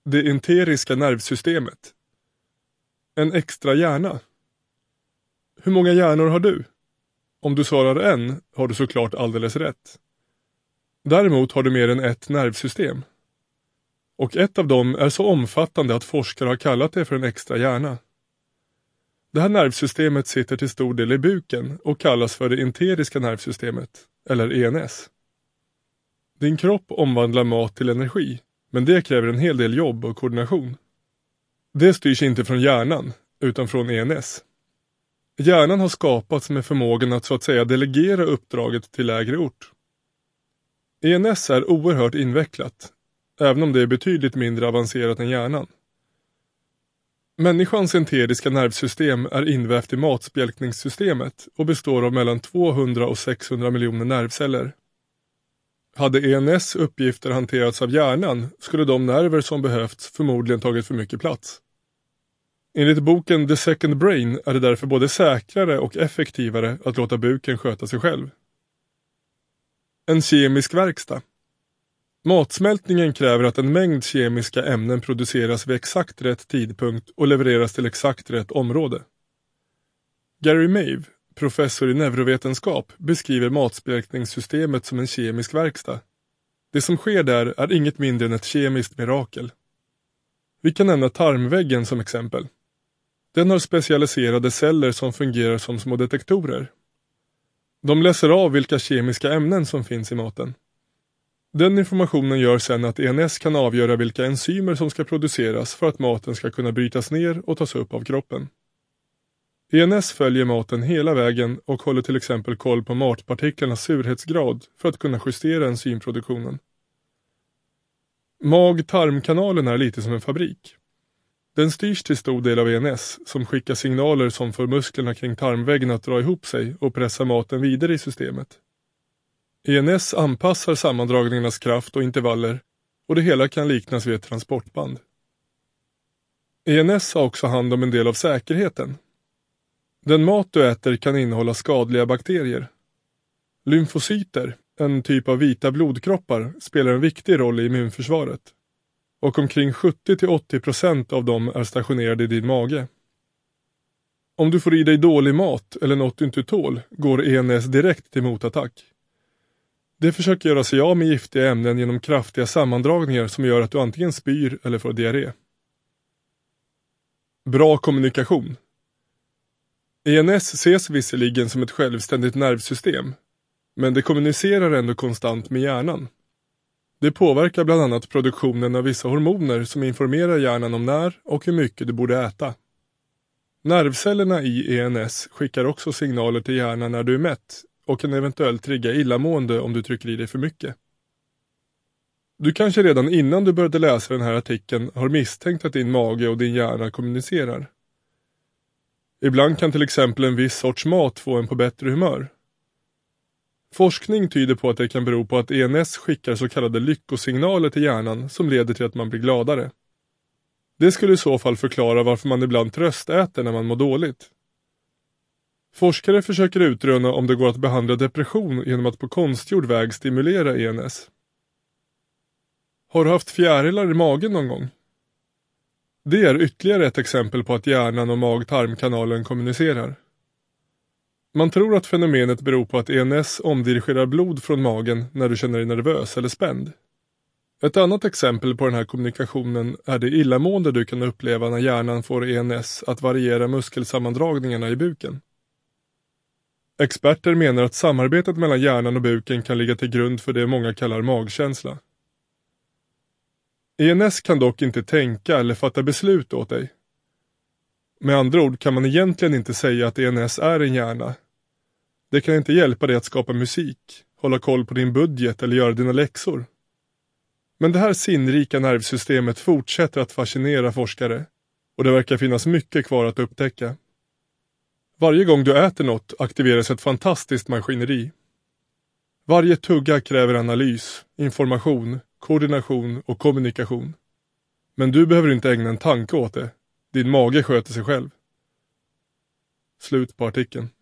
Det enteriska nervsystemet. En extra hjärna. Hur många hjärnor har du? Om du svarar en har du såklart alldeles rätt. Däremot har du mer än ett nervsystem. Och ett av dem är så omfattande att forskare har kallat det för en extra hjärna. Det här nervsystemet sitter till stor del i buken och kallas för det enteriska nervsystemet, eller ENS. Din kropp omvandlar mat till energi, men det kräver en hel del jobb och koordination. Det styrs inte från hjärnan, utan från ENS. Hjärnan har skapats med förmågan att så att säga delegera uppdraget till lägre ort. ENS är oerhört invecklat, även om det är betydligt mindre avancerat än hjärnan. Människans enteriska nervsystem är invävt i matspjälkningssystemet och består av mellan 200 och 600 miljoner nervceller. Hade ENS uppgifter hanterats av hjärnan skulle de nerver som behövts förmodligen tagit för mycket plats. Enligt boken The Second Brain är det därför både säkrare och effektivare att låta buken sköta sig själv. En kemisk verkstad. Matsmältningen kräver att en mängd kemiska ämnen produceras vid exakt rätt tidpunkt och levereras till exakt rätt område. Gary Mave, professor i neurovetenskap, beskriver matspjälkningssystemet som en kemisk verkstad. Det som sker där är inget mindre än ett kemiskt mirakel. Vi kan nämna tarmväggen som exempel. Den har specialiserade celler som fungerar som små detektorer. De läser av vilka kemiska ämnen som finns i maten. Den informationen gör sedan att ENS kan avgöra vilka enzymer som ska produceras för att maten ska kunna brytas ner och tas upp av kroppen. ENS följer maten hela vägen och håller till exempel koll på matpartiklarnas surhetsgrad för att kunna justera enzymproduktionen. Mag-tarmkanalen är lite som en fabrik. Den styrs till stor del av ENS som skickar signaler som får musklerna kring tarmväggen att dra ihop sig och pressa maten vidare i systemet. ENS anpassar sammandragningarnas kraft och intervaller och det hela kan liknas vid ett transportband. ENS har också hand om en del av säkerheten. Den mat du äter kan innehålla skadliga bakterier. Lymfocyter, en typ av vita blodkroppar, spelar en viktig roll i immunförsvaret. Och omkring 70-80% av dem är stationerade i din mage. Om du får i dig dålig mat eller något du inte tål går ENS direkt till motattack. Det försöker göra sig av med giftiga ämnen genom kraftiga sammandragningar som gör att du antingen spyr eller får diarré. Bra kommunikation. ENS ses visserligen som ett självständigt nervsystem, men det kommunicerar ändå konstant med hjärnan. Det påverkar bland annat produktionen av vissa hormoner som informerar hjärnan om när och hur mycket du borde äta. Nervcellerna i ENS skickar också signaler till hjärnan när du är mätt och kan eventuellt trigga illamående om du trycker i dig för mycket. Du kanske redan innan du började läsa den här artikeln har misstänkt att din mage och din hjärna kommunicerar. Ibland kan till exempel en viss sorts mat få en på bättre humör. Forskning tyder på att det kan bero på att ENS skickar så kallade lyckosignaler till hjärnan som leder till att man blir gladare. Det skulle i så fall förklara varför man ibland tröstäter när man mår dåligt. Forskare försöker utröna om det går att behandla depression genom att på konstgjord väg stimulera ENS. Har du haft fjärilar i magen någon gång? Det är ytterligare ett exempel på att hjärnan och mag-tarmkanalen kommunicerar. Man tror att fenomenet beror på att ENS omdirigerar blod från magen när du känner dig nervös eller spänd. Ett annat exempel på den här kommunikationen är det illamående du kan uppleva när hjärnan får ENS att variera muskelsammandragningarna i buken. Experter menar att samarbetet mellan hjärnan och buken kan ligga till grund för det många kallar magkänsla. ENS kan dock inte tänka eller fatta beslut åt dig. Med andra ord kan man egentligen inte säga att ENS är en hjärna. Det kan inte hjälpa dig att skapa musik, hålla koll på din budget eller göra dina läxor. Men det här sinnrika nervsystemet fortsätter att fascinera forskare och det verkar finnas mycket kvar att upptäcka. Varje gång du äter något aktiveras ett fantastiskt maskineri. Varje tugga kräver analys, information, koordination och kommunikation. Men du behöver inte ägna en tanke åt det. Din mage sköter sig själv. Slut på artikeln.